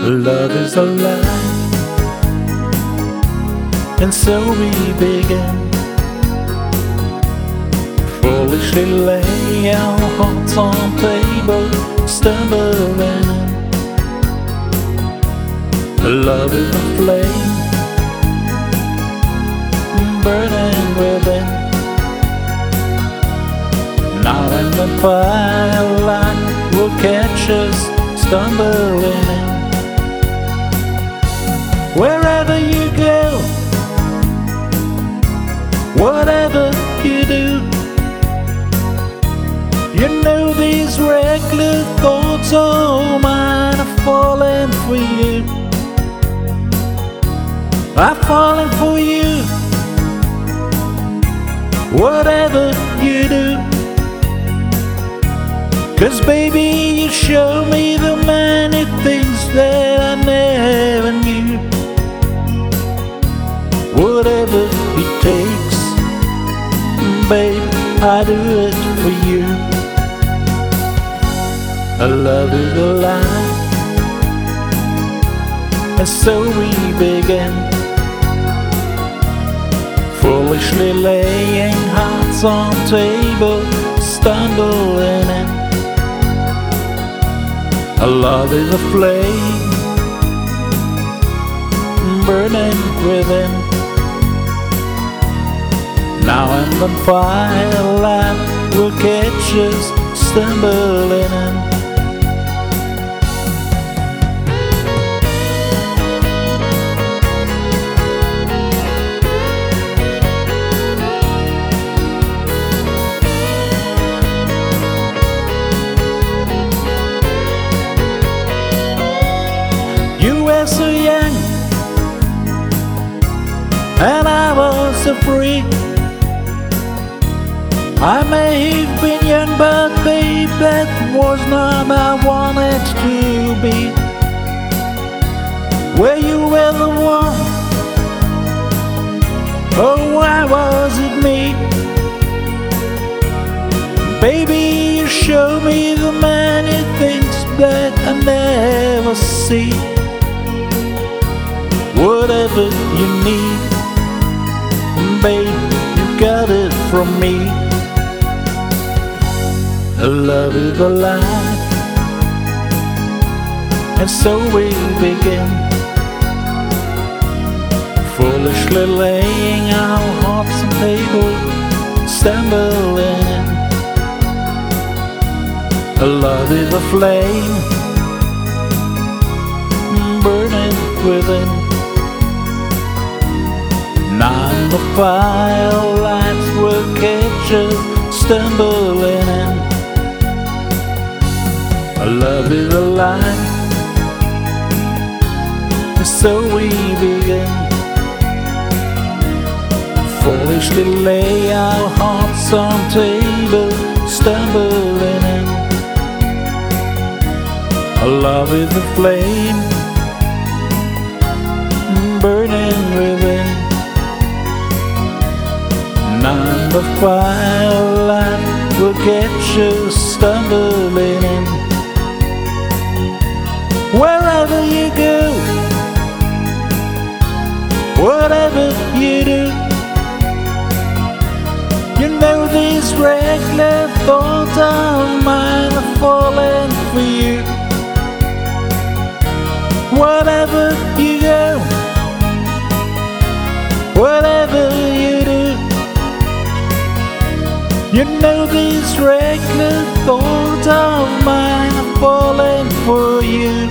Love is a lie, and so we begin. Foolishly lay our hearts on table, stumbling. Love is a flame, burning within. Now and the firelight will catch us stumbling in. Wherever you go, whatever you do, you know these reckless thoughts of mine are falling for you. I'm falling for you, whatever you do. 'Cause baby, you show me the many things that I never knew. Whatever it takes, babe, I do it for you. Love is a lie, and so we begin. Foolishly laying hearts on table, stumbling in. Love is a flame, burning within. Now and the firelight will catch us stumbling in. You were so young, and I was so free. I may have been young, but babe, that was not I wanted to be. Were you were the one? Oh, why was it me? Baby, you show me the many things that I never see. Whatever you need, babe, you got it from me. Love is a lie, and so we begin. Foolishly laying our hearts on table, stumbling in. Love is a flame, burning within. Now the firelights will catch us stumbling in. Love is a lie, so we begin. Foolishly lay our hearts on table, stumbling in. Love is a flame, burning within. Now the firelight will catch us stumbling in. Wherever you go, whatever you do, you know these reckless thoughts of mine are falling for you. Whatever you go, whatever you do, you know these reckless thoughts of mine are falling for you.